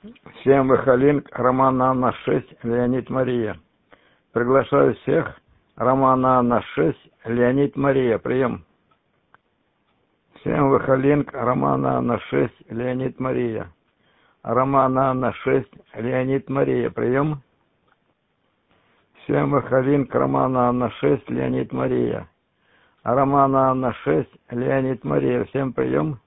Всем Вахалин, Роман Анна 6, Леонид Мария. Приглашаю всех. Роман Анна 6, Леонид Мария. Прием. Всем Вахалин, Роман Анна 6, Леонид Мария. Роман Анна 6, Леонид Мария. Прием. Всем Вахалин, Роман Анна 6, Леонид Мария. Роман Анна 6, Леонид Мария. Всем прием.